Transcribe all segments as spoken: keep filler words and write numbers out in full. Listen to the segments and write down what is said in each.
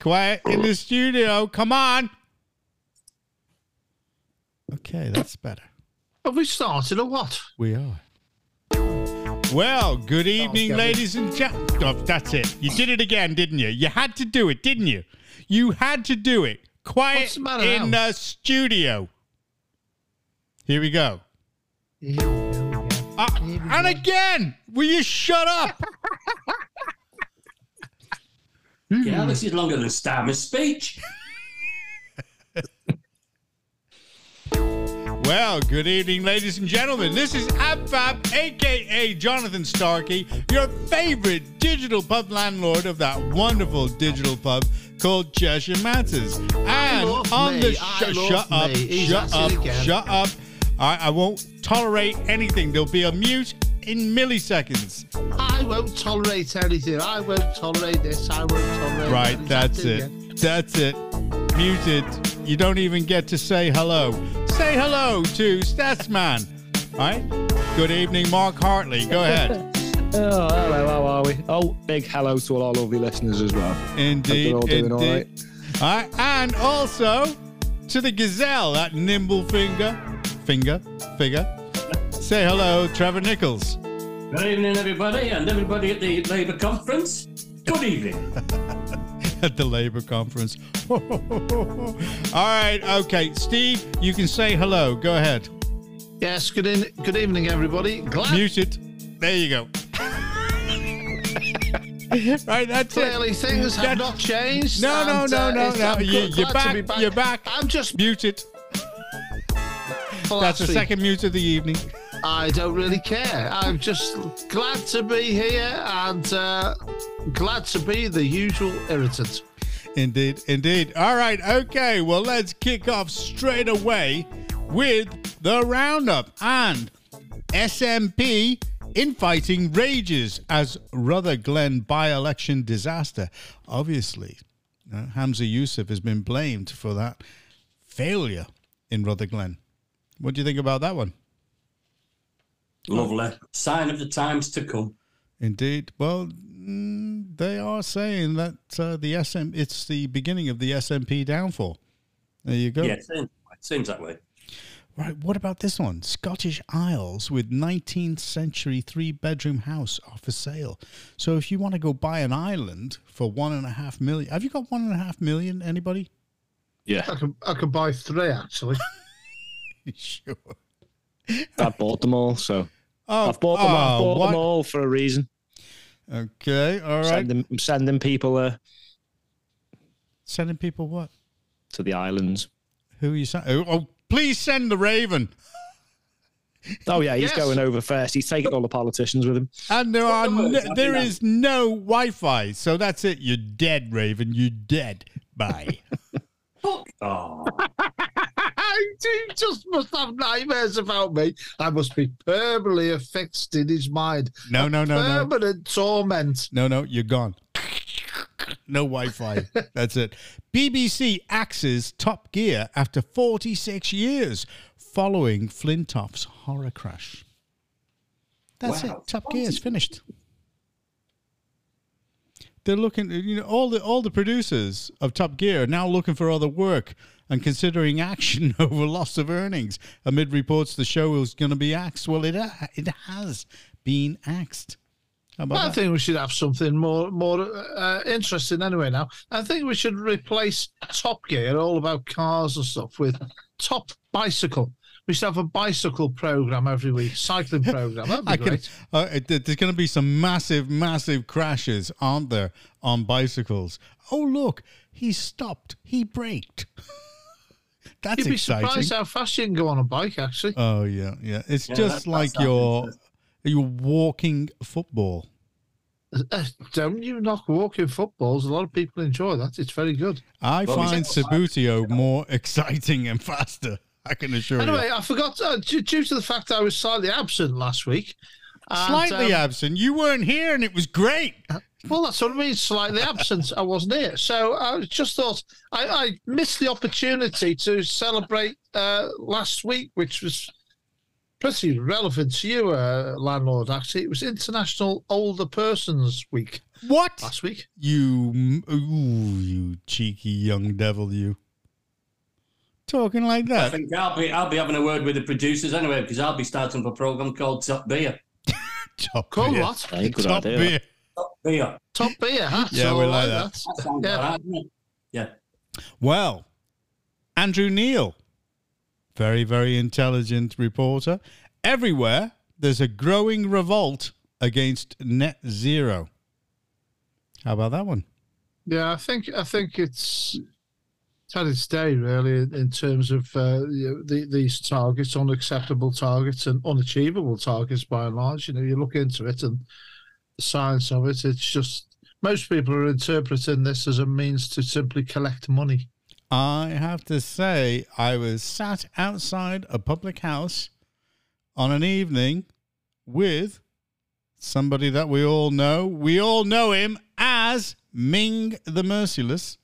Quiet in the studio. Come on. Okay, that's better. Have we started or what? We are. Well, good evening, oh, ladies and gentlemen. Oh, that's it. You did it again, didn't you? You had to do it, didn't you? You had to do it. Quiet the in now? the studio. Here we go. Here we go, yeah. uh, Here we and go. again, will you shut up? Yeah, this is longer than Starmer's speech. Well, good evening, ladies and gentlemen. This is AbFab, a k a. Jonathan Starkey, your favorite digital pub landlord of that wonderful digital pub called Cheshire Matters. And on me. the sh- shut up, shut up, shut up. I, I won't tolerate anything. There'll be a mute in milliseconds. I won't tolerate anything. I won't tolerate this. I won't tolerate Right, anything. that's it. Again. That's it. Muted. You don't even get to say hello. Say hello to Statsman. All right. Good evening, Mark Hartley. Go ahead. Oh, hello. How are we? Oh, big hello to all our lovely listeners as well. Indeed. Hope they're all doing indeed. all right. All right. And also to the gazelle, that nimble finger, finger, figure. Say hello, Trevor Nichols. Good evening, everybody, and everybody at the Labour conference. Good evening. At the Labour conference. All right, okay. Steve, you can say hello. Go ahead. Yes, good, in, good evening, everybody. Glad. Mute it. There you go. Right, that's Clearly, it. things have That's... not changed. No, no, and, no, uh, no, no. You, you're, back, back. you're back. I'm just... Mute it. Well, that's the week. second mute of the evening. I don't really care. I'm just glad to be here and uh, glad to be the usual irritant. Indeed, indeed. All right, okay. Well, let's kick off straight away with the roundup. And S M P infighting rages as Rutherglen by-election disaster. Obviously, uh, Hamza Yusuf has been blamed for that failure in Rutherglen. What do you think about that one? Lovely. Sign of the times to come. Indeed. Well, mm, they are saying that uh, the S M it's the beginning of the S M P downfall. There you go. Yeah, it seems, it seems that way. Right. What about this one? Scottish Isles with nineteenth century three-bedroom house are for sale. So if you want to go buy an island for one and a half million, have you got one and a half million? Anybody? Yeah, I could I could buy three actually. Sure. I bought them all, so oh, I've bought them. Oh, I've bought what? them all for a reason. Okay. All right. Sending, I'm sending people uh, Sending people what? to the islands. Who are you sending? Oh, oh, please send the Raven. Oh yeah, he's Yes. going over first. He's taking all the politicians with him. And there are no, there is no Wi-Fi, so that's it. You're dead, Raven. You're dead. Bye. Oh. He just must have nightmares about me. I must be permanently affixed in his mind. No, no, no, no. Permanent torment. No, no, you're gone. No Wi-Fi. That's it. B B C axes Top Gear after forty-six years following Flintoff's horror crash. That's Wow. it. Top Gear is finished. They're looking, you know, all the all the producers of Top Gear are now looking for other work and considering action over loss of earnings amid reports the show was going to be axed. Well, it uh, it has been axed. How about I that? think we should have something more more uh, interesting anyway now. I think we should replace Top Gear, all about cars and stuff, with Top Bicycle. We should have a bicycle program every week, cycling program. That'd be I great. can, uh, it- there's going to be some massive, massive crashes, aren't there, on bicycles? Oh, look, he stopped. He braked. That's You'd be exciting. surprised how fast you can go on a bike, actually. Oh, yeah, yeah. It's Yeah, just that- like that's your, your walking football. Uh, don't you knock walking footballs? A lot of people enjoy that. It's very good. I Well, find it's- Sabutio more exciting and faster, I can assure Anyway, you. I forgot, uh, due, due to the fact I was slightly absent last week. and, Slightly um, absent. You weren't here and it was great. Well, that's what I mean, slightly absent. I wasn't here. So I just thought I, I missed the opportunity to celebrate uh, last week, which was pretty relevant to you, uh, landlord, actually. It was International Older Persons Week. What? last week. You, ooh, you cheeky young devil, you. Talking like I that. think I'll be I'll be having a word with the producers anyway, because I'll be starting up a program called Top Beer. Top Called beer. what? Hey, good Top idea. beer. Top Beer. Top beer, huh? Yeah, So we I like that. That sounds Yeah. all right, doesn't it? Yeah. Well, Andrew Neil, very, very intelligent reporter. Everywhere, there's a growing revolt against net zero. How about that one? Yeah, I think I think it's it's had its day really in, in terms of uh, you know, the, these targets, unacceptable targets and unachievable targets by and large. You know, you look into it and the science of it. It's just most people are interpreting this as a means to simply collect money. I have to say, I was sat outside a public house on an evening with somebody that we all know. We all know him as Ming the Merciless,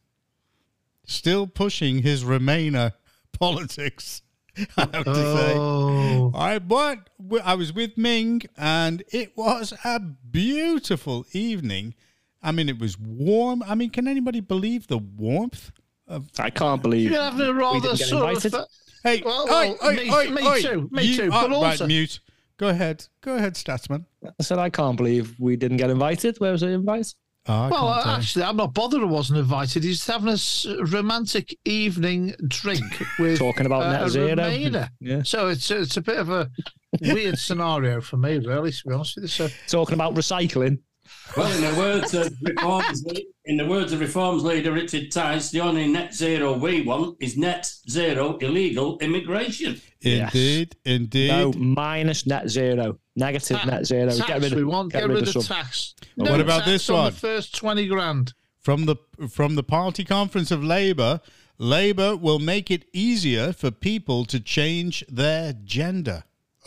still pushing his Remainer politics, I have to say. Oh, All right, but I was with Ming, and it was a beautiful evening. I mean, it was warm. I mean, can anybody believe the warmth? I can't believe you're having a we rather didn't get sort invited. of. Hey, Well, oi, well, oi, me- oi, me oi. too, me You too, are- but right, also- mute. Go ahead. Go ahead, Statsman. I said I can't believe we didn't get invited. Where was the invite? Oh, I Well, can't tell you. actually, I'm not bothered I wasn't invited. He's having a s- romantic evening drink with Talking about uh, net a zero. Remainer. Yeah. So it's it's a bit of a weird scenario for me, really, to be honest with you. So Talking about recycling. Well, in the words of reforms, in the words of reforms leader Richard Tice, the only net zero we want is net zero illegal immigration. Yes. Indeed, indeed. No, minus net zero. Negative Ta- net zero. tax, Get rid of, we want get, rid, of some. tax. Well, what about tax this on one? The first twenty grand. From the from the Party Conference of Labour, Labour will make it easier for people to change their gender.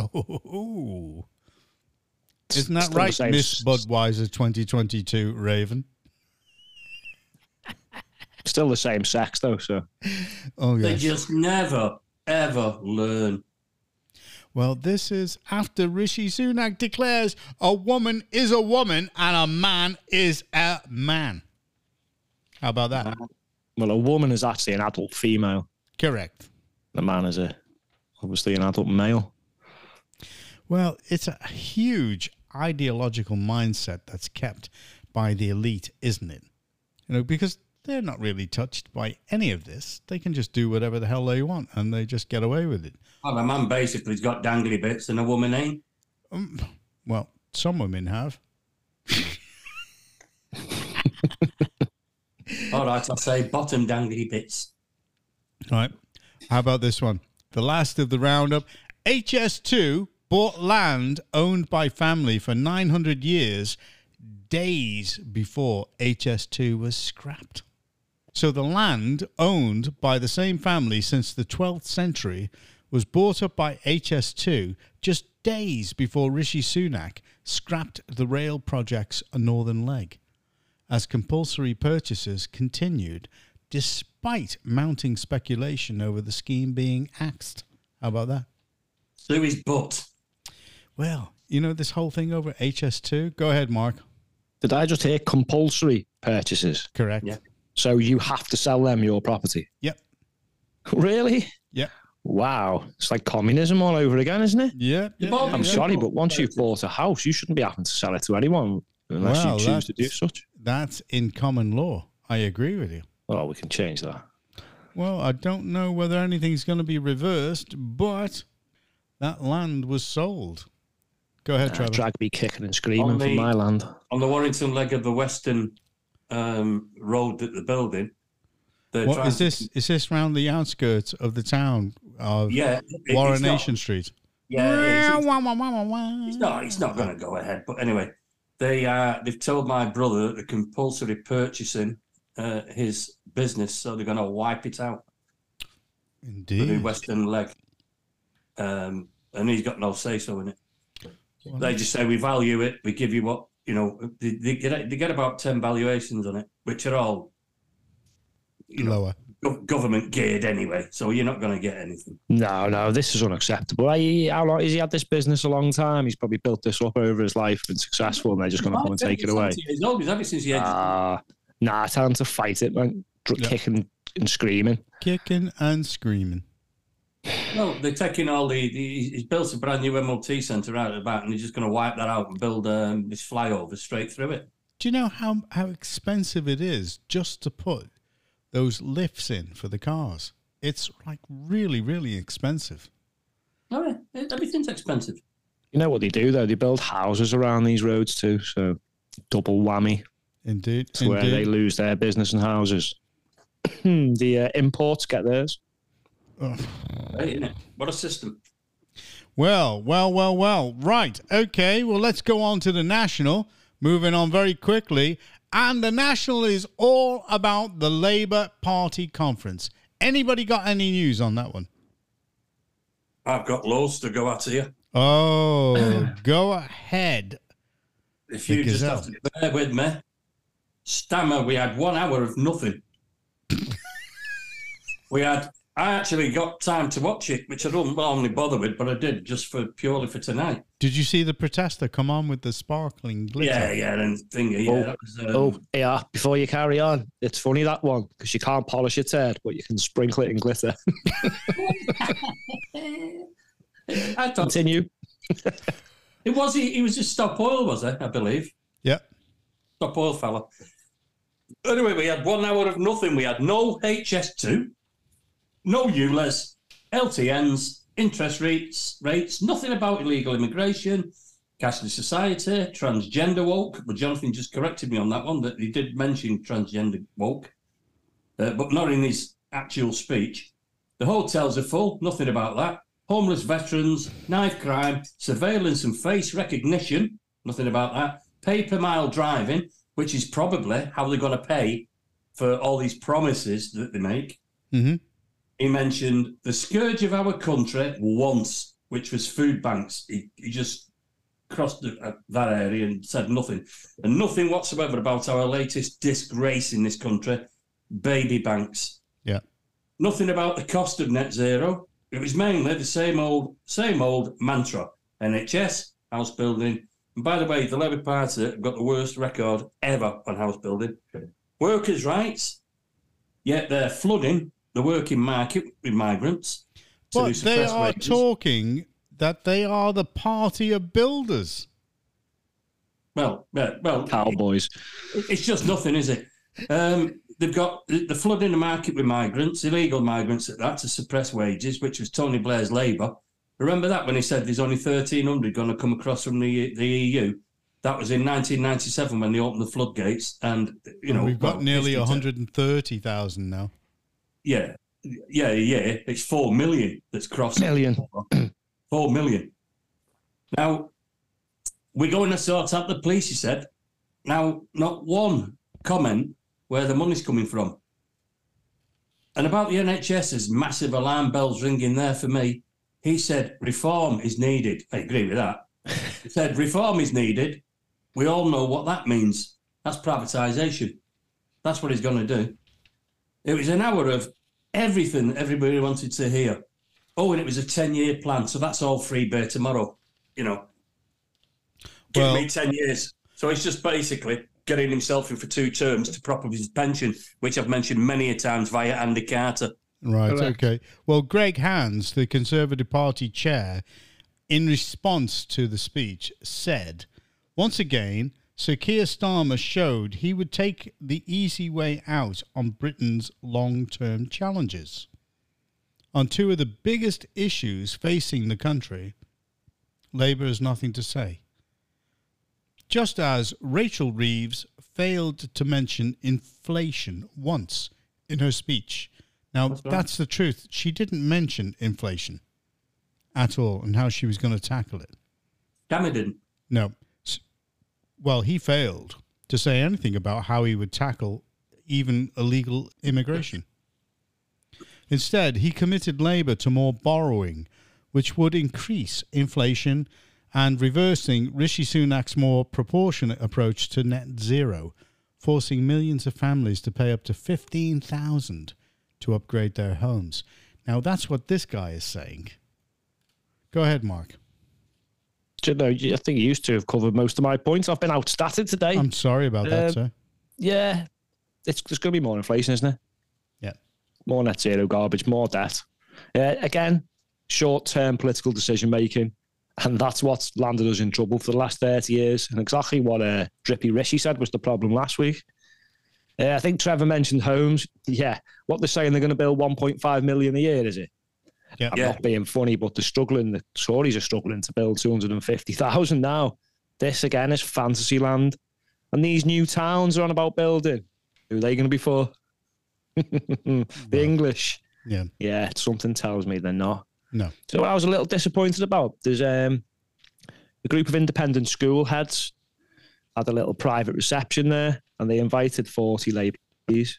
Oh, isn't that Still the right, same Miss s- Budweiser twenty twenty-two Raven? Still the same sex though. So Oh They yes. just never, ever learn. Well, this is after Rishi Sunak declares a woman is a woman and a man is a man. How about that? well, a woman is actually an adult female. Correct. The man is a obviously an adult male. Well, it's a huge ideological mindset that's kept by the elite, isn't it? You know, because they're not really touched by any of this. They can just do whatever the hell they want and they just get away with it. Well, a man basically's got dangly bits and a woman ain't. Um, well, some women have. All right, I'll say bottom dangly bits. All right. How about this one? The last of the roundup. H S two bought land owned by family for nine hundred years, days before H S two was scrapped. So the land owned by the same family since the twelfth century was bought up by H S two just days before Rishi Sunak scrapped the rail project's northern leg, as compulsory purchases continued despite mounting speculation over the scheme being axed. How about that? Sue his butt. Well, you know this whole thing over H S two? Go ahead, Mark. Did I just hear compulsory purchases? Correct. Yeah. So you have to sell them your property? Yep. Really? Yep. Wow. It's like communism all over again, isn't it? Yep. yep, bought- yep, I'm yep. sorry, but once you've bought a house, you shouldn't be having to sell it to anyone unless Well, you choose to do that's- such. That's in common law. I agree with you. Oh, we can change that. Well, I don't know whether anything's going to be reversed, but that land was sold. Go ahead, Uh, Trevor. drag me kicking and screaming On for the- my land. On the Warrington leg of the western um, road that they're building. They're What trying is to- this? Is this round the outskirts of the town of Yeah. it- it's Warrenation not- Street? Yeah, it is. Wah, wah, wah, wah, wah. It's not. It's not going to go ahead. But anyway, they uh, they've told my brother that they're compulsory purchasing uh, his business, so they're going to wipe it out for the Indeed. western leg, um, and he's got no say so in it. Well, They just say we value it. We give you what you know. They, they get they get about ten valuations on it, which are all you know lower. gov- government geared anyway, so you're not going to get anything. No, no, this is unacceptable. I, how long has he had this business? A long time. He's probably built this up over his life, been successful, and they're just going to come and take it away. He's old. He's had it since he Ah, uh, nah, tell him to fight it, man. Yeah. Kicking and screaming. Kicking and screaming. No, they're taking all the, the. He's built a brand new M L T centre out at the back, and he's just going to wipe that out and build um, this flyover straight through it. Do you know how how expensive it is just to put those lifts in for the cars? It's like really, really expensive. Oh, yeah, everything's expensive. You know what they do though? They build houses around these roads too, so double whammy. Indeed, It's where indeed. they lose their business and houses. the uh, imports get theirs. Oh. Right, innit? What a system. Well, well, well, well. Right. Okay. Well, let's go on to the National. Moving on very quickly. And the National is all about the Labour Party conference. Anybody got any news on that one? I've got loads to go at here. Oh, go ahead. If you Because just have to bear with me. Stammer, we had one hour of nothing. we had... I actually got time to watch it, which I don't normally bother with, but I did just for purely for tonight. Did you see the protester come on with the sparkling glitter? Yeah, yeah, and thingy. Yeah, Oh, that was, um, Oh, yeah, before you carry on, it's funny that one, because you can't polish its head, but you can sprinkle it in glitter. I thought Continue. it was he. He was just Stop Oil, was it? I believe Yeah. Stop Oil fella. Anyway, we had one hour of nothing. We had no H S two, no U L E S, L T Ns, interest rates, rates, nothing about illegal immigration, cashless society, transgender woke. But Jonathan just corrected me on that one, that he did mention transgender woke, uh, but not in his actual speech. The hotels are full, nothing about that. Homeless veterans, knife crime, surveillance and face recognition, nothing about that. Pay per mile driving, which is probably how they're going to pay for all these promises that they make. Mm-hmm. He mentioned the scourge of our country once, which was food banks. He, he just crossed the, uh, that area and said nothing. And nothing whatsoever about our latest disgrace in this country, baby banks. Yeah. Nothing about the cost of net zero. It was mainly the same old, same old mantra. N H S, house building. And by the way, the Labour Party have got the worst record ever on house building. Workers' rights, yet they're flooding the working market with migrants. But they are wages. talking that they are the party of builders. Well, well, well cowboys. It, it's just nothing, is it? Um, they've got the flooding the market with migrants, illegal migrants at that, to suppress wages, which was Tony Blair's Labour. Remember that when he said there's only thirteen hundred going to come across from the the E U? That was in nineteen ninety-seven when they opened the floodgates, and you know we've got well, nearly one hundred thirty thousand now. Yeah, yeah, yeah. It's four million that's crossed. Million. Four million. Now we're going to sort out the police. He said. Now, not one comment where the money's coming from. And about the N H S, there's massive alarm bells ringing there for me. He said reform is needed. I agree with that. He said reform is needed. We all know what that means. That's privatisation. That's what he's going to do. It was an hour of everything everybody wanted to hear. Oh, and it was a ten-year plan, so that's all free beer tomorrow. You know, give well, me ten years. So he's just basically getting himself in for two terms to prop up his pension, which I've mentioned many a times via Andy Carter. Right, Correct. Okay. Well, Greg Hands, the Conservative Party chair, in response to the speech, said, once again, Sir Keir Starmer showed he would take the easy way out on Britain's long-term challenges. On two of the biggest issues facing the country, Labour has nothing to say. Just as Rachel Reeves failed to mention inflation once in her speech. Now, that's, right. that's the truth. She didn't mention inflation at all and how she was going to tackle it. Damn it didn't. No. Well, he failed to say anything about how he would tackle even illegal immigration. Instead, he committed Labour to more borrowing, which would increase inflation and reversing Rishi Sunak's more proportionate approach to net zero, forcing millions of families to pay up to fifteen thousand dollars to upgrade their homes. Now, that's what this guy is saying. Go ahead, Mark. Do you know, I think you used to have covered most of my points. I've been outstatted today. I'm sorry about that, Uh, sir. Yeah, it's, there's going to be more inflation, isn't it? Yeah. More net zero garbage, more debt. Uh, again, short-term political decision-making. And that's what's landed us in trouble for the last thirty years. And exactly what uh, Drippy Rishi said was the problem last week. Uh, I think Trevor mentioned homes. Yeah, what they're saying, they're going to build one point five million a year, is it? Yeah. I'm Yeah. not being funny, but they're struggling. The Tories are struggling to build two hundred fifty thousand now. This, again, is fantasy land. And these new towns are on about building. Who are they going to be for? The Well, English. Yeah. Yeah, something tells me they're not. No. So what I was a little disappointed about, there's um, a group of independent school heads had a little private reception there, and they invited forty Labour M Ps.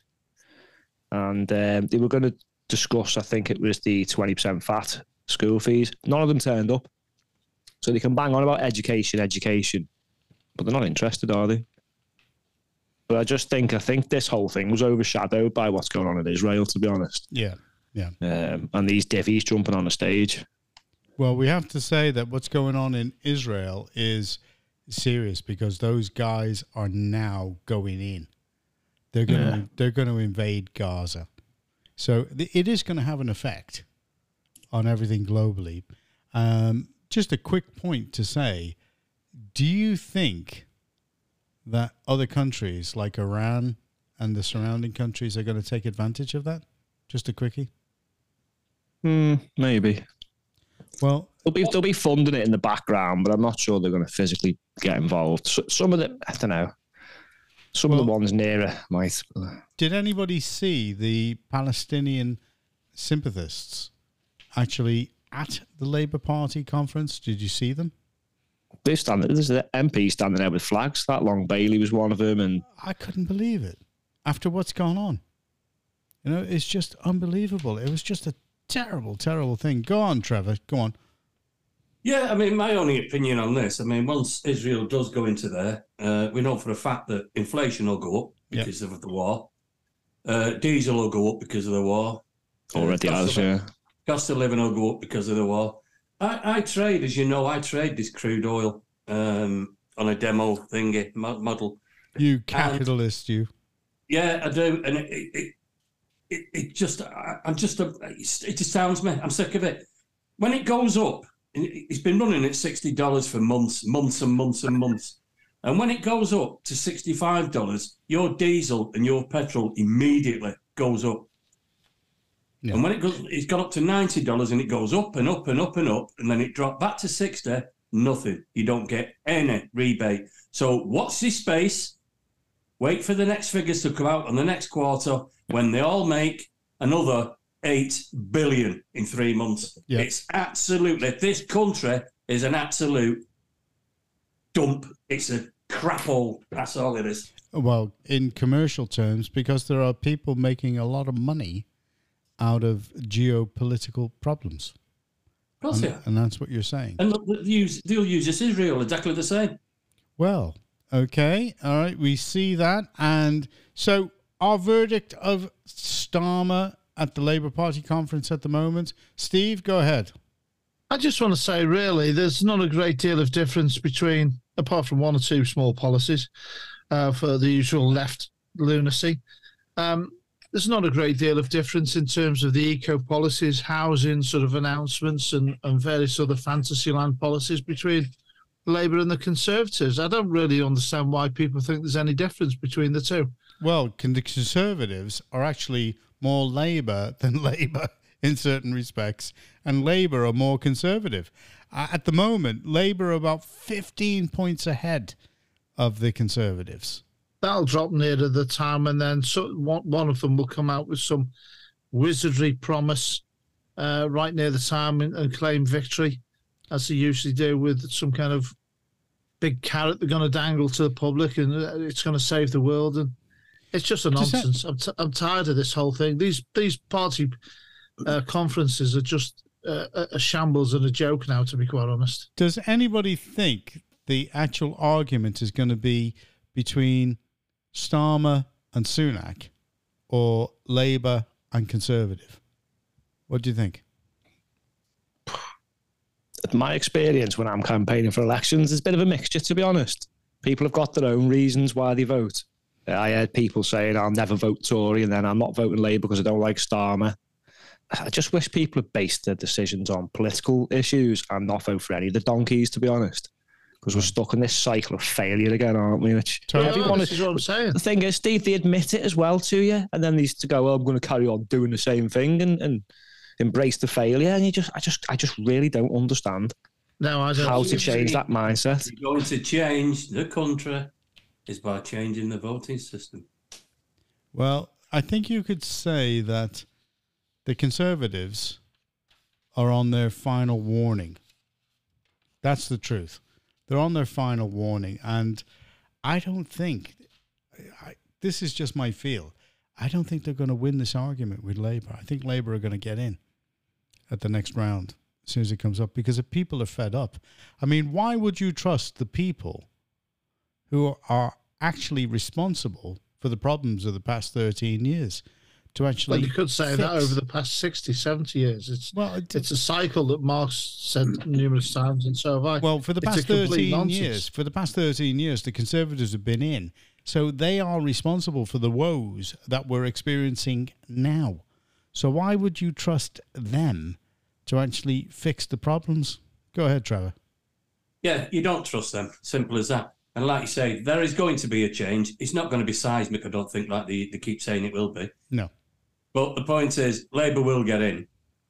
And um, they were going to discuss, I think it was the twenty percent V A T school fees. None of them turned up. So they can bang on about education, education, but they're not interested, are they? But I just think, I think this whole thing was overshadowed by what's going on in Israel, to be honest. Yeah. Yeah. Um, and these divvies jumping on the stage. Well, we have to say that what's going on in Israel is serious because those guys are now going in. They're going Yeah. to they're going to invade Gaza. So th- it is going to have an effect on everything globally. Um, just a quick point to say, do you think that other countries like Iran and the surrounding countries are going to take advantage of that? Just a quickie. Hmm, maybe. Well, They'll be, they'll be funding it in the background, but I'm not sure they're going to physically get involved. So, some of the, I don't know, some of the Well- ones nearer might. did anybody see the Palestinian sympathists actually at the Labour Party conference? Did you see them? They stand, there's an M P standing there with flags. That Long Bailey was one of them. And I couldn't believe it after what's gone on. You know, it's just unbelievable. It was just a terrible, terrible thing. Go on, Trevor. Go on. Yeah, I mean, my only opinion on this, I mean, once Israel does go into there, uh, we know for a fact that inflation will go up because of the war. Uh, diesel will go up because of the war. already Uh, cost has, of- yeah. Cost of living will go up because of the war. I, I trade, as you know, I trade this crude oil um, on a demo thingy mo- model. You capitalist, you. Yeah, I do, and it it it, it just I, I'm just a, it astounds me. I'm sick of it. When it goes up, it- it's been running at sixty dollars for months, months and months and months, and when it goes up to sixty-five dollars, your diesel and your petrol immediately goes up. Yeah. And when it goes, it's gone up to ninety dollars, and it goes up and up and up and up, and then it dropped back to sixty. Nothing. You don't get any rebate. So watch this space. Wait for the next figures to come out on the next quarter when they all make another eight billion in three months. Yeah. It's absolutely, this country is an absolute dump. It's a crap hole. That's all it is. Well, in commercial terms, because there are people making a lot of money out of geopolitical problems. Of course, And, yeah. and that's what you're saying. And look, they'll use, they'll use this Israel exactly the same. Well, okay. All right. We see that. And so our verdict of Starmer at the Labour Party conference at the moment. Steve, go ahead. I just want to say, really, there's not a great deal of difference between, apart from one or two small policies uh, for the usual left lunacy. Um, there's not a great deal of difference in terms of the eco policies, housing sort of announcements, and, and various other fantasyland policies between Labour and the Conservatives. I don't really understand why people think there's any difference between the two. Well, con- the Conservatives are actually more Labour than Labour in certain respects, and Labour are more Conservative. Uh, at the moment, Labour are about fifteen points ahead of the Conservatives. That'll drop nearer the time, and then so, one, one of them will come out with some wizardry promise uh, right near the time and, and claim victory, as they usually do, with some kind of big carrot they're going to dangle to the public, and it's going to save the world. And it's just a Does that- nonsense. I'm, t- I'm tired of this whole thing. These these party uh, conferences are just uh, a a shambles and a joke now, to be quite honest. Does anybody think the actual argument is going to be between Starmer and Sunak or Labour and Conservative? What do you think? My experience when I'm campaigning for elections is a bit of a mixture, to be honest. People have got their own reasons why they vote. I heard people saying, I'll never vote Tory, and then I'm not voting Labour because I don't like Starmer. I just wish people had based their decisions on political issues and not vote for any of the donkeys, to be honest. Because we're stuck in this cycle of failure again, aren't we? Which Well, everyone this is what I'm saying. The thing is, Steve, they admit it as well to you, and then they used to go, oh, I'm going to carry on doing the same thing and, and embrace the failure. And you just, I just, I just really don't understand No, I don't. how to change that mindset. You're going to change the country is by changing the voting system. Well, I think you could say that the Conservatives are on their final warning. That's the truth. They're on their final warning. And I don't think, I, this is just my feel, I don't think they're going to win this argument with Labour. I think Labour are going to get in at the next round as soon as it comes up, because the people are fed up. I mean, why would you trust the people who are actually responsible for the problems of the past thirteen years to actually Well, you could say fix? that over the past sixty, seventy years. It's Well, it- it's a cycle that Marx said numerous times, and so have I. Well, for the It's a past complete thirteen nonsense. years, for the past thirteen years, the Conservatives have been in, so they are responsible for the woes that we're experiencing now. So why would you trust them to actually fix the problems? Go ahead, Trevor. Yeah, you don't trust them. Simple as that. And like you say, there is going to be a change. It's not going to be seismic, I don't think, like they, they keep saying it will be. No. But the point is, Labour will get in.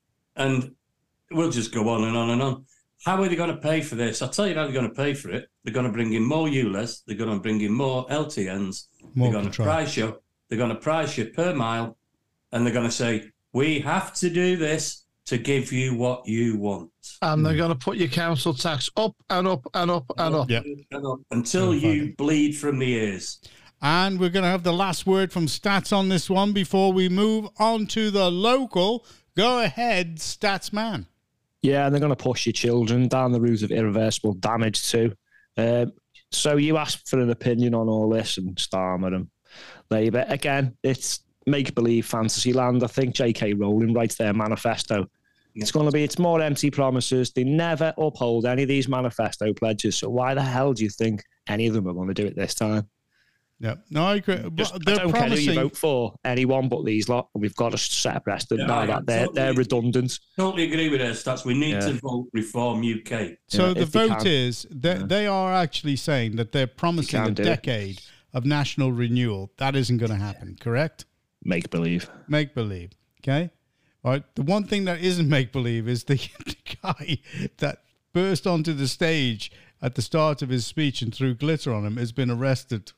And we'll just go on and on and on. How are they going to pay for this? I'll tell you how they're going to pay for it. They're going to bring in more U L E S. They're going to bring in more L T Ns. More they're going control. to price you. They're going to price you per mile. And they're going to say, we have to do this to give you what you want. and they're going to put your council tax up and up and up and up. Yeah. Until You'll find you it. bleed from the ears. And we're going to have the last word from Stats on this one before we move on to the local. Go ahead, Stats man. Yeah, and they're going to push your children down the route of irreversible damage too. Um, so you asked for an opinion on all this, and Starmer and Labour. Again, it's make-believe fantasy land. I think J K Rowling writes their manifesto. It's going to be, it's more empty promises. They never uphold any of these manifesto pledges. So why the hell do you think any of them are going to do it this time? Yeah, no, I agree. Just, But I they're don't care who promising. you vote for, anyone but these lot. We've got to set abreast of Yeah, now I that they're, totally- they're redundant. Totally agree with her, Stats. We need Yeah. to vote Reform U K. So Yeah, the if they vote can. is that Yeah. they are actually saying that they're promising can a do it. decade of national renewal. That isn't going to happen, correct? Make believe. Make believe. Okay. All right. The one thing that isn't make believe is the, the guy that burst onto the stage at the start of his speech and threw glitter on him has been arrested.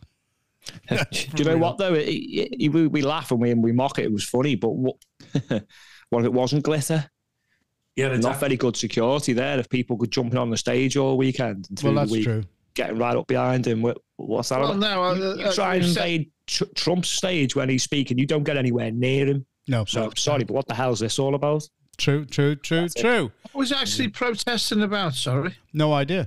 Do you know what though? It, it, it, we, we laugh and we we mock it. It was funny, but what? What if it wasn't glitter? Yeah, Not exactly. very good security there. If people could jumping on the stage all weekend and through Well, that's the week, true. getting right up behind him. what- What's that Well, about? no, you, uh, you uh, try and you said- invade tr- Trump's stage when he's speaking. You don't get anywhere near him. No. So sorry, but what the hell's this all about? True, true, true, That's it. true. What was actually protesting about? Sorry. No idea.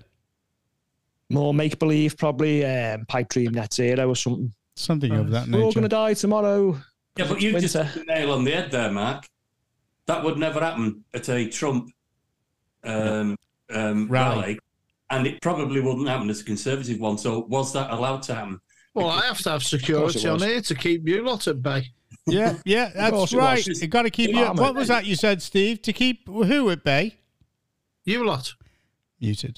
More make believe, probably um, pipe dream net zero or something. Something of that We're all nature. going to die tomorrow. Yeah, but you just Winter. hit the nail on the head there, Mark. That would never happen at a Trump um, um, Rally. rally. And it probably wouldn't happen as a Conservative one. So was that allowed to happen? Well, I have to have course security it on was. here to keep you lot at bay. Yeah, yeah, that's course it right. was. You got to keep you. Yeah, What mate. was that you said, Steve? To keep who at bay? You lot. Muted.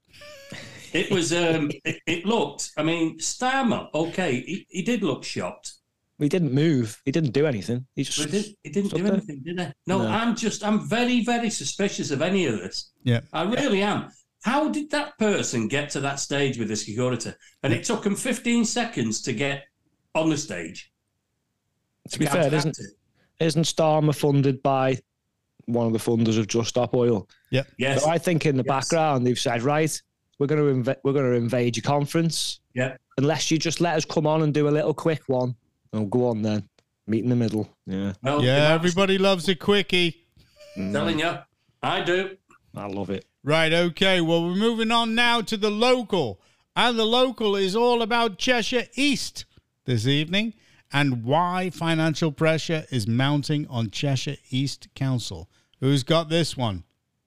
It was, um, it, it looked, I mean, Starmer, okay, he, he did look shocked. He didn't move. He didn't do anything. He just But he, did, he didn't Stood do there. anything, did he? No, No. I'm just, I'm very, very suspicious of any of this. Yeah. I really am. How did that person get to that stage with the security? And it took him fifteen seconds to get on the stage. to be fair, Counteract isn't it. isn't Starmer funded by one of the funders of Just Stop Oil? Yes. So I think in the Yes. background they've said, right, we're going to inv- we're going to invade your conference. Yeah. Unless you just let us come on and do a little quick one. Oh, go on then. Meet in the middle. Yeah, Well, Yeah, I'm everybody loves a quickie. telling you, I do. I love it. Right, okay. Well, we're moving on now to the local. And the local is all about Cheshire East this evening. and why financial pressure is mounting on Cheshire East Council. Who's got this one?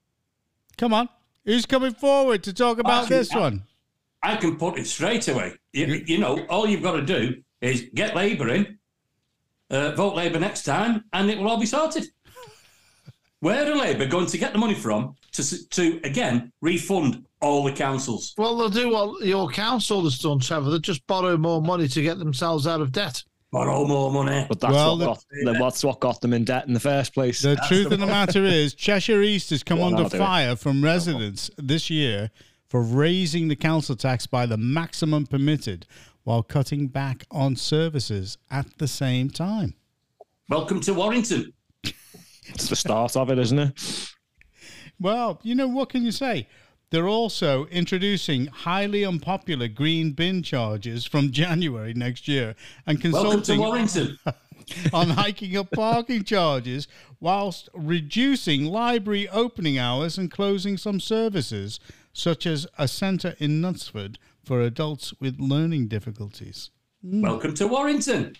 Come on. Who's coming forward to talk about Actually, this I, one? I can put it straight away. You, you know, all you've got to do is get Labour in, uh, vote Labour next time, and it will all be sorted. Where are Labour going to get the money from to, to again, refund all the councils? Well, they'll do what your council has done, Trevor. They'll just borrow more money to get themselves out of debt. Borrow more money. But that's, Well, what got, that's what got them in debt in the first place. The truth of the matter is, Cheshire East has come Well, under I'll do it. fire from residents this year for raising the council tax by the maximum permitted while cutting back on services at the same time. Welcome to Warrington. It's the start of it, isn't it? Well, you know, what can you say? They're also introducing highly unpopular green bin charges from January next year and Welcome to consulting Warrington. on hiking up parking charges whilst reducing library opening hours and closing some services, such as a centre in Knutsford for adults with learning difficulties. Welcome to Warrington.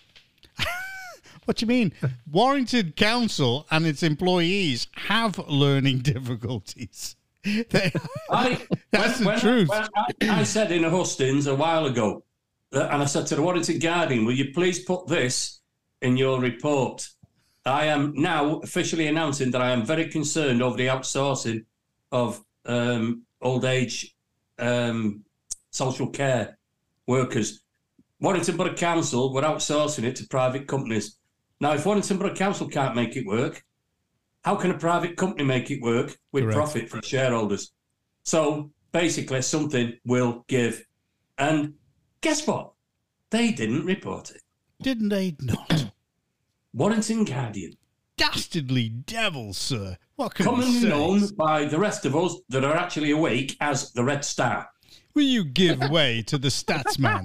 What do you mean? Warrington Council and its employees have learning difficulties. They, I, that's when, the when, truth. When I, I said in a hustings a while ago, that, and I said to the Warrington Guardian, will you please put this in your report? I am now officially announcing that I am very concerned over the outsourcing of um, old age um, social care workers. Warrington Borough Council were outsourcing it to private companies. Now, if Warrington Borough Council can't make it work, how can a private company make it work with Correct. profit for shareholders? So basically, something will give. And guess what? They didn't report it. Didn't they not? Warrington Guardian, Dastardly devils, sir. What can I commonly say? known by the rest of us that are actually awake as the Red Star. Will you give way to the Statsman?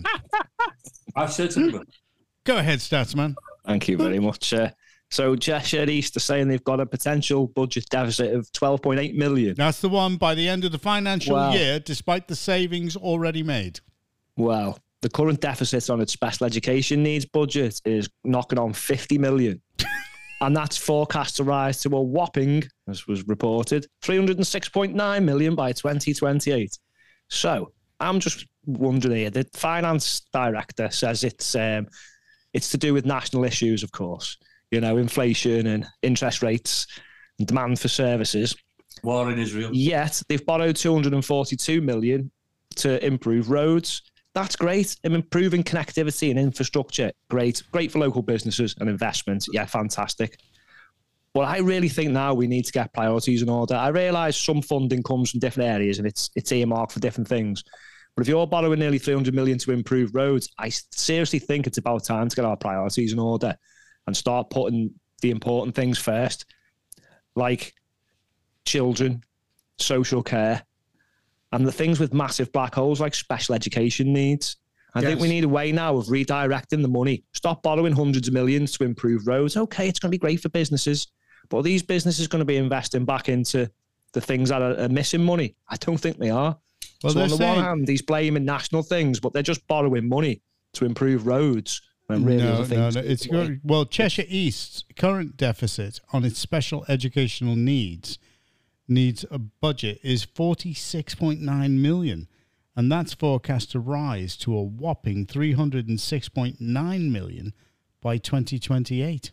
I certainly will. Go ahead, Statsman. Thank you very much. Uh, so Cheshire East are saying they've got a potential budget deficit of twelve point eight million. That's the one by the end of the financial Wow. year, despite the savings already made. Well, the current deficit on its special education needs budget is knocking on fifty million. And that's forecast to rise to a whopping, as was reported, three hundred six point nine million by twenty twenty-eight. So I'm just wondering here, the finance director says it's um, it's to do with national issues, of course, you know, inflation and interest rates and demand for services. War in Israel. Yet they've borrowed two hundred forty-two million to improve roads. That's great. And improving connectivity and infrastructure, great. Great for local businesses and investment. Yeah, fantastic. But I really think now we need to get priorities in order. I realise some funding comes from different areas and it's it's earmarked for different things. But if you're borrowing nearly three hundred million to improve roads, I seriously think it's about time to get our priorities in order and start putting the important things first, like children, social care, and the things with massive black holes like special education needs. I Yes. think we need a way now of redirecting the money. Stop borrowing hundreds of millions to improve roads. Okay, it's going to be great for businesses, but are these businesses going to be investing back into the things that are, are missing money? I don't think they are. Well, so they're on the saying- one hand, he's blaming national things, but they're just borrowing money to improve roads. When really no, other no, things no. need It's the money. good. Well, Cheshire East's current deficit on its special educational needs needs a budget is forty-six point nine million, and that's forecast to rise to a whopping three hundred six point nine million by twenty twenty-eight.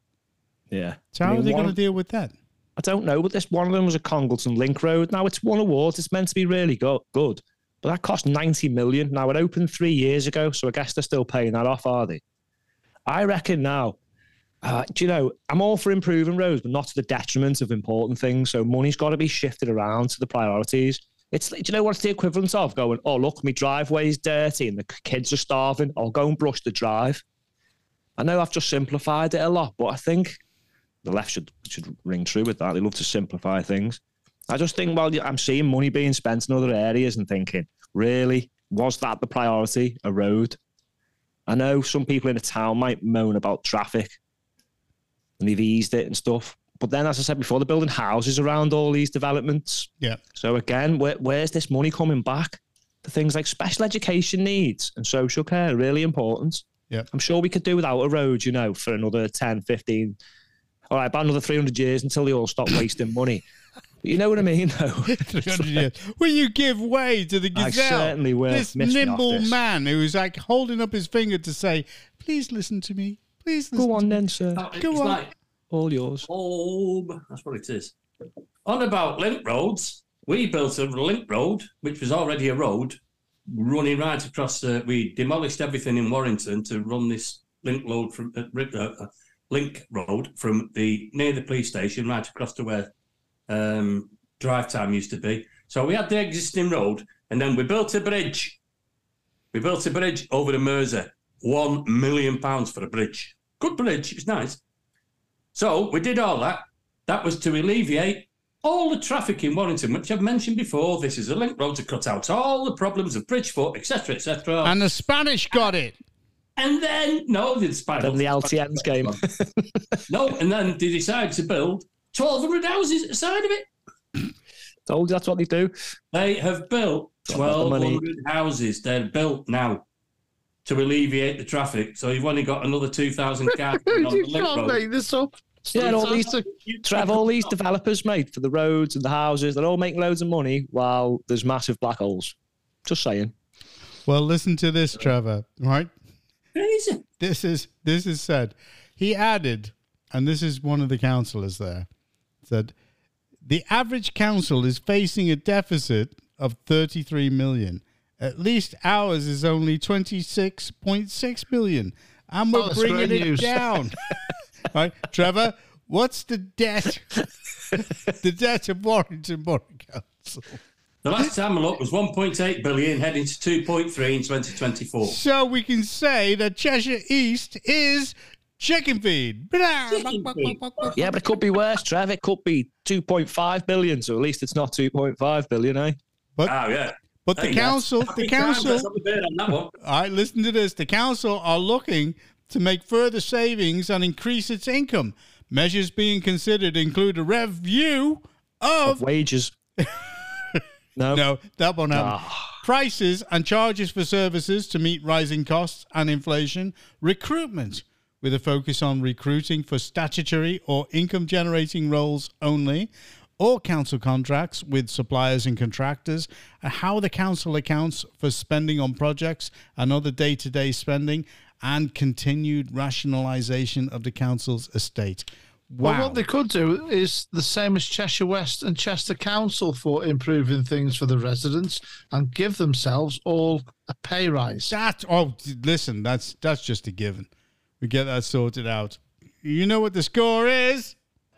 Yeah. So I how mean, are they one- going to deal with that? I don't know, but this one of them was a Congleton Link Road. Now it's won awards. It's meant to be really go- good, but that cost ninety million. Now it opened three years ago, so I guess they're still paying that off, are they? I reckon now. Uh, do you know? I'm all for improving roads, but not to the detriment of important things. So money's got to be shifted around to the priorities. It's do you know what's the equivalent of going? Oh look, my driveway's dirty and the kids are starving. I'll go and brush the drive. I know I've just simplified it a lot, but I think the left should should ring true with that. They love to simplify things. I just think, well, I'm seeing money being spent in other areas and thinking, really, was that the priority, a road? I know some people in a town might moan about traffic and they've eased it and stuff. But then, as I said before, they're building houses around all these developments. Yeah. So again, where, where's this money coming back? The things like special education needs and social care are really important. Yeah. I'm sure we could do without a road, you know, for another ten, fifteen. All right, about another three hundred years until they all stop wasting money. But you know what I mean, though? three hundred years. Will you give way to the I gazelle? certainly will. This Miss me off nimble this. man who was like holding up his finger to say, please listen to me. Please listen Go on to then, me. sir. No, it's Go on. like All yours. home. That's what it is. On about link roads, we built a link road, which was already a road, running right across the... We demolished everything in Warrington to run this link road from uh, uh, link road from the near the police station right across to where um, drive time used to be. So we had the existing road, and then we built a bridge. We built a bridge over the Mersey. One million pounds for a bridge. Good bridge. It was nice. So we did all that. That was to alleviate all the traffic in Warrington, which I've mentioned before. This is a link road to cut out all the problems of Bridgefoot, et cetera, et cetera. And the Spanish got it. And then, no, the Spanish. Then the L T Ns came. No, and then they decided to build twelve hundred houses at the side of it. Told you that's what they do. They have built Don't have the money. twelve hundred houses. They're built now to alleviate the traffic. So you've only got another two thousand cars on the You link can't road. make this up. Yeah, and all these, Fantastic. Trev, all these developers, mate, for the roads and the houses, they're all making loads of money while there's massive black holes. Just saying. Well, listen to this, Trevor, right? Crazy. This is this is said. He added, and this is one of the councillors there, said, the average council is facing a deficit of thirty-three million. At least ours is only twenty-six point six million. And we're Oh, that's bringing great it news. down. Right, Trevor, what's the debt? The debt of Warrington Borough Council. The last time I looked was one point eight billion, heading to two point three in twenty twenty-four. So we can say that Cheshire East is chicken feed. Chicken feed. Yeah, but it could be worse, Trev. It could be two point five billion, so at least it's not two point five billion, eh? But Oh, yeah. but the Hey, council, that's- the Happy times, council, that's not the bird on that one. all right, listen to this. The council are looking to make further savings and increase its income. Measures being considered include a review Of of wages. No. no, that won't happen. Ah. Prices and charges for services to meet rising costs and inflation. Recruitment, with a focus on recruiting for statutory or income-generating roles only. All council contracts with suppliers and contractors. And how the council accounts for spending on projects and other day-to-day spending. And continued rationalisation of the council's estate. Wow. Well, what they could do is the same as Cheshire West and Chester Council for improving things for the residents and give themselves all a pay rise. That oh, listen, that's that's just a given. We get that sorted out. You know what the score is?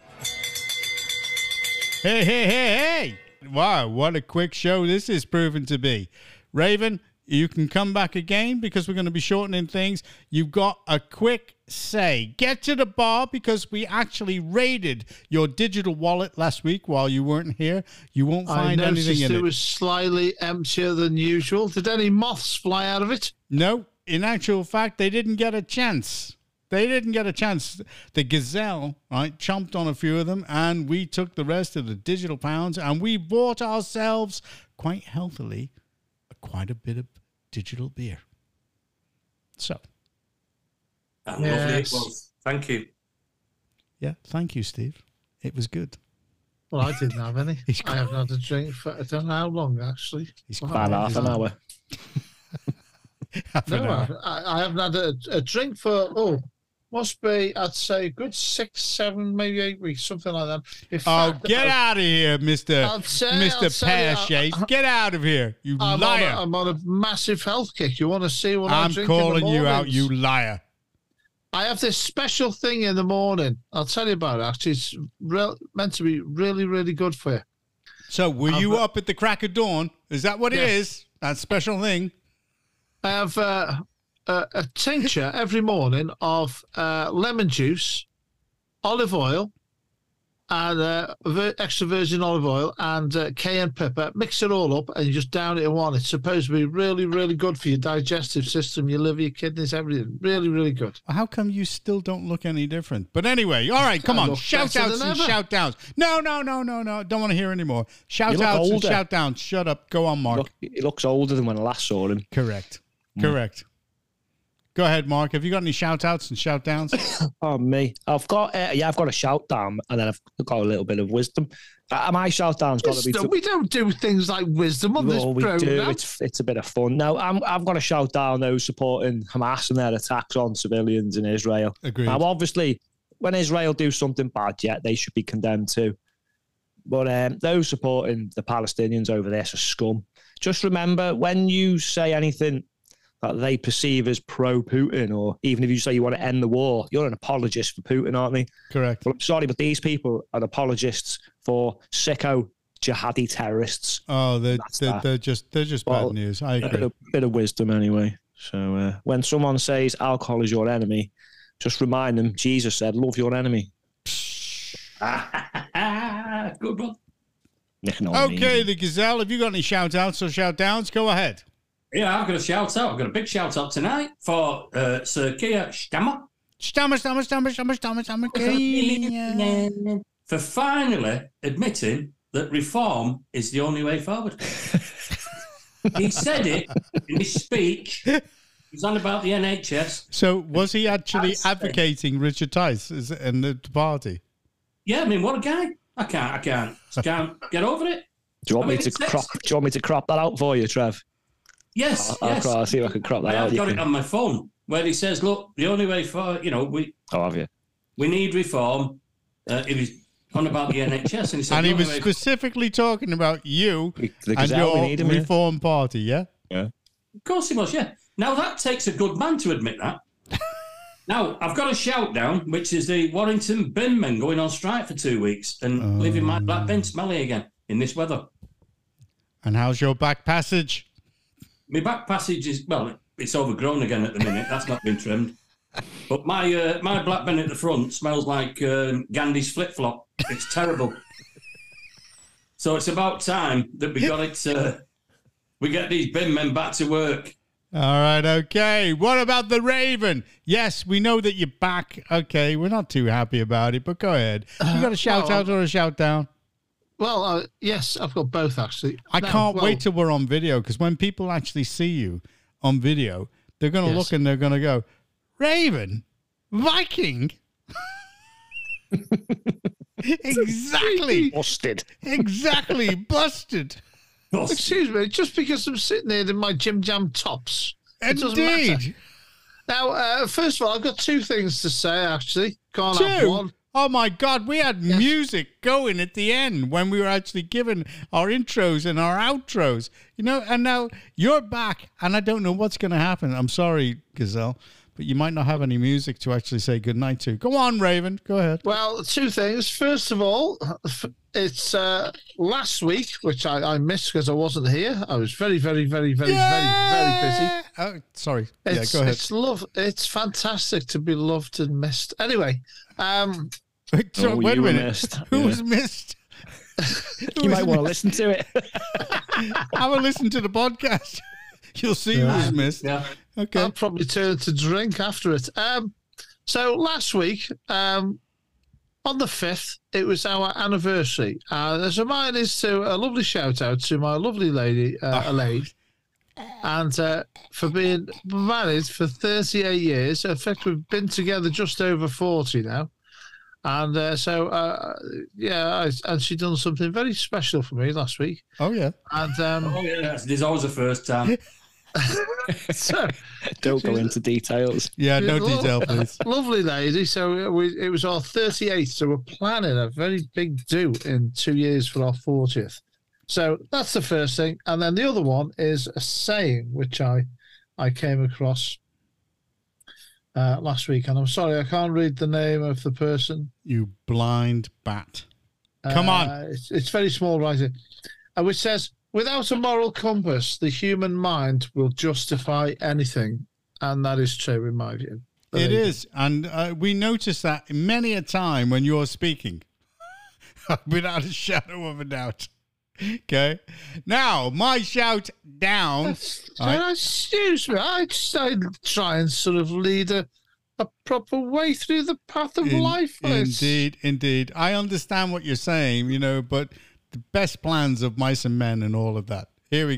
Hey, hey, hey, hey! Wow, what a quick show this is proven to be. Raven, you can come back again because we're going to be shortening things. You've got a quick say. Get to the bar because we actually raided your digital wallet last week while you weren't here. You won't I find noticed anything in it it. was slightly emptier than usual. Did any moths fly out of it? No, in actual fact, they didn't get a chance. They didn't get a chance. The gazelle, right, chomped on a few of them, and we took the rest of the digital pounds, and we bought ourselves quite healthily quite a bit of digital beer. So, And lovely it Yes. was. Thank you. yeah, thank you, Steve. It was good. Well, I didn't have any. He's I haven't had a drink for I don't know how long, actually. He's Well, About half an hour. Half an No, hour. I, I haven't had a, a drink for, oh, must be, I'd say, a good six, seven, maybe eight weeks, something like that. In Oh, fact, get I- out of here, Mister I'll say- I'll Mister say, uh, Pear-shaped. Get out of here, you I'm on, liar. a, I'm on a massive health kick. You want to see what I I'm drink in the calling you out, mornings? you liar. I have this special thing in the morning. I'll tell you about it. Actually, it's real, meant to be really, really good for you. So, were I've you got- up at the crack of dawn? Is that what it Yes. is? That special thing? I have uh, a, a tincture every morning of uh, lemon juice, olive oil, and uh, vir- extra virgin olive oil and uh, cayenne pepper. Mix it all up and you just down it in one. It's supposed to be really, really good for your digestive system, your liver, your kidneys, everything. Really, really good. How come you still don't look any different? But anyway, all right, come I on. look Shout better outs than and ever. shout downs. No, no, no, no, no. Don't want to hear anymore. Shout look outs and older. shout downs. Shut up. Go on, Mark. Look, he looks older than when I last saw him. Correct. Correct. Go ahead, Mark. Have you got any shout outs and shout downs? Oh, me. I've got, uh, yeah, I've got a shout down and then I've got a little bit of wisdom. Uh, my shout down's got to be. To, we don't do things like wisdom on this no, we program. do. It's, it's a bit of fun. Now, I'm, I've got a shout down those supporting Hamas and their attacks on civilians in Israel. Agreed. Now, obviously, when Israel do something bad, yeah, they should be condemned too. But um, those supporting the Palestinians over there are scum. Just remember, when you say anything that they perceive as pro-Putin, or even if you say you want to end the war, you're an apologist for Putin, aren't they? Correct. But I'm sorry, but these people are apologists for sicko jihadi terrorists. Oh, they're, That's they're, that. they're just they're just Well, bad news. I A bit agree. of, bit of wisdom anyway. So uh, when someone says alcohol is your enemy, just remind them Jesus said, love your enemy. Good one. Nick, no, Okay, the Gazelle, have you got any shout outs or shout downs? Go ahead. Yeah, I've got a shout out. I've got a big shout out tonight for uh, Sir Keir Stammer. Stammer, stammer, stammer, stammer, stammer, stammer. Keir. For finally admitting that reform is the only way forward. He said it in his speech. He was on about the N H S. So was he actually That's- advocating Richard Tice is- and the party? Yeah, I mean, what a guy. I can't, I can't, I can't get over it. Do you want I me mean, to it's- crop? Do you want me to crop that out for you, Trev? Yes, I'll, yes. I'll, I'll see if I can crop that I out. have You got it can- on my phone where he says, look, the only way for, you know, we, Oh, have you? we need reform. Uh, he was on about the N H S. And he said, And he the only was way- specifically talking about you We- the and Gazelle, we your need him here. Reform Party, yeah? Of course he was, yeah. Now, that takes a good man to admit that. Now, I've got a shout down, which is the Warrington bin men going on strike for two weeks and leaving my black bin smelly again in this weather. And how's your back passage? My back passage is, well, it's overgrown again at the minute. That's not been trimmed. But my uh, my black bin at the front smells like um, Gandhi's flip-flop. It's terrible. So it's about time that we got it, uh, we get these bin men back to work. All right, okay. What about the Raven? Yes, we know that you're back. Okay, we're not too happy about it, but go ahead. You got a shout well, out or a shout down? Well, uh, yes, I've got both actually. I No, can't well, wait till we're on video, because when people actually see you on video, they're going to Yes. look and they're going to go, Raven? Viking? Exactly. Busted. Exactly. Busted. Excuse me, just because I'm sitting there in my Jim Jam tops, it doesn't matter. Indeed. Now, uh, first of all, I've got two things to say, actually. Can't have Two. one. Oh my God, we had Yes. music going at the end when we were actually given our intros and our outros. You know, and now you're back, and I don't know what's going to happen. I'm sorry, Gazelle, but you might not have any music to actually say goodnight to. Go on, Raven. Go ahead. Well, two things. First of all, it's uh, last week, which I, I missed because I wasn't here. I was very, very, very, very, very, very busy. Oh, sorry. It's, yeah, go ahead. It's love. It's fantastic to be loved and missed. Anyway, um, So, Oh, wait a you were minute. missed. Who Yeah. was missed? Who You was might want to listen to it. Have a listen to the podcast. You'll see who was missed. Yeah. Okay. I'll probably turn to drink after it. Um, so last week, um, on the fifth, it was our anniversary. Uh, as a mine is to a lovely shout out to my lovely lady, uh, Elaine, and uh, for being married for thirty-eight years. In fact, we've been together just over forty now. And uh, so, uh, yeah, I, and she done something very special for me last week. Oh, yeah. And um, Oh, yeah. There's always a first time. so, Don't go into details. Yeah, no Lo- detail, please. Lovely lady. So we, it was our thirty-eighth. So we're planning a very big do in two years for our fortieth. So that's the first thing. And then the other one is a saying which I I came across uh, last week. And I'm sorry, I can't read the name of the person. You blind bat. Come on. Uh, It's, it's very small writing, uh, which says, without a moral compass, the human mind will justify anything. And that is true in my view. It is. And uh, we notice that many a time when you're speaking, without a shadow of a doubt. Okay. Now, my shout down. Uh, Excuse me, I just I try and sort of lead a, a proper way through the path of In- life. It's- Indeed, indeed. I understand what you're saying, you know, but the best plans of mice and men and all of that. Here we go.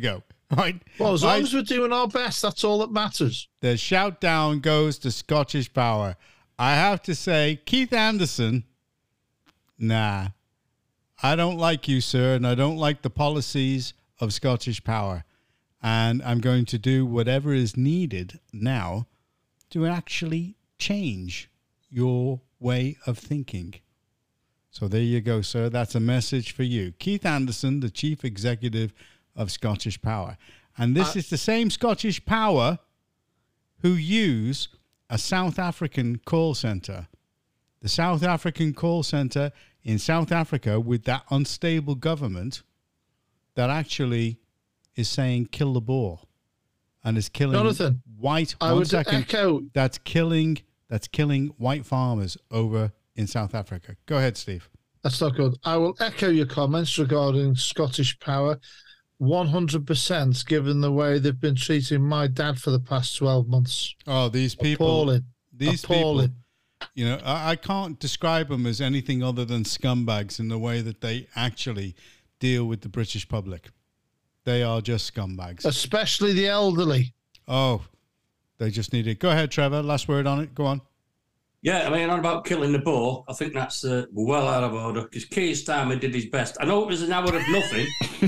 Right? Well, as long Right? as we're doing our best, that's all that matters. The shout down goes to Scottish Power. I have to say, Keith Anderson, nah, I don't like you, sir, and I don't like the policies of Scottish Power. And I'm going to do whatever is needed now to actually change your way of thinking. So there you go, sir. That's a message for you. Keith Anderson, the chief executive of Scottish Power. And this Uh, is the same Scottish Power who use a South African call center. The South African call center in South Africa with that unstable government that actually is saying kill the boar and is killing Jonathan, white. I one would second. echo. That's killing. That's killing white farmers over in South Africa. Go ahead, Steve. That's not good. I will echo your comments regarding Scottish Power one hundred percent, given the way they've been treating my dad for the past twelve months. Oh, these people. Appalling. These Appalling. people. You know, I, I can't describe them as anything other than scumbags in the way that they actually deal with the British public. They are just scumbags. Especially the elderly. Oh, they just need it. Go ahead, Trevor. Last word on it. Go on. Yeah, I mean, on about killing the boar, I think that's uh, well out of order because Keir Starmer did his best. I know it was an hour of nothing,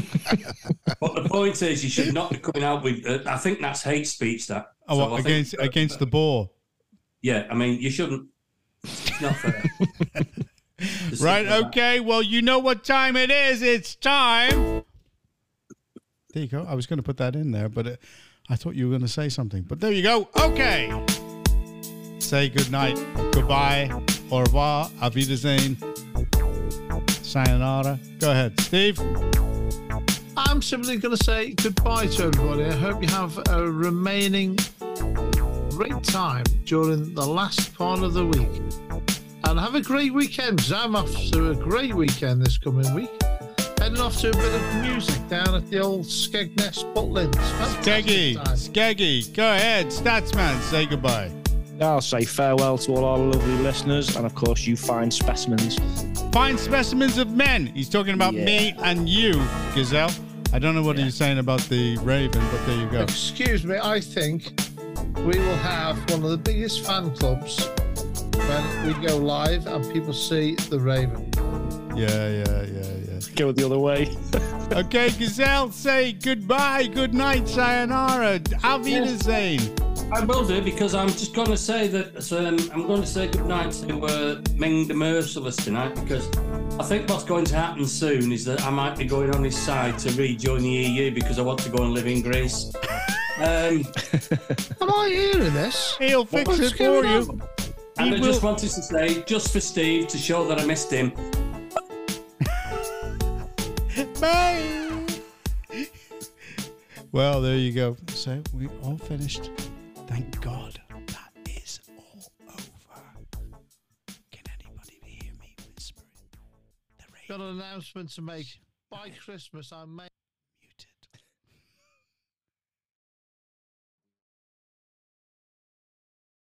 but the point is, you should not be coming out with. Uh, I think that's hate speech. That Oh, So what, I think- against against the boar. Yeah, I mean, you shouldn't. It's not fair. Just Right. think like that. Okay. Well, you know what time it is. It's time. There you go. I was going to put that in there, but it, I thought you were going to say something. But there you go. Okay. Say good night, goodbye, au revoir, auf Wiedersehen, sayonara. Go ahead, Steve. I'm simply going to say goodbye to everybody. I hope you have a remaining great time during the last part of the week. And have a great weekend, because I'm off to a great weekend this coming week. Heading off to a bit of music down at the old Skegness Butlins. Skeggy, Skeggy, go ahead, Statsman, say goodbye. I'll say farewell to all our lovely listeners, and of course, you fine specimens. Fine specimens of men. He's talking about Yeah. me and you, Gazelle. I don't know what he's saying about the Raven, but there you go. Excuse me, I think we will have one of the biggest fan clubs when we go live and people see the Raven. Yeah, yeah, yeah, yeah. Go the other way. Okay, Gazelle, say goodbye, good night, sayonara, auf Wiedersehen. I will do because I'm just going to say that um, I'm going to say goodnight to uh, Ming the Merciless tonight because I think what's going to happen soon is that I might be going on his side to rejoin the E U because I want to go and live in Greece. Um, Am I hearing this? He'll fix What's it for going you. on? and He I will- just wanted to say, just for Steve, to show that I missed him. Bye. Well, there you go. So we all finished. Thank God that is all over. Can anybody hear me whispering? The Got an announcement to make. By Christmas, I may.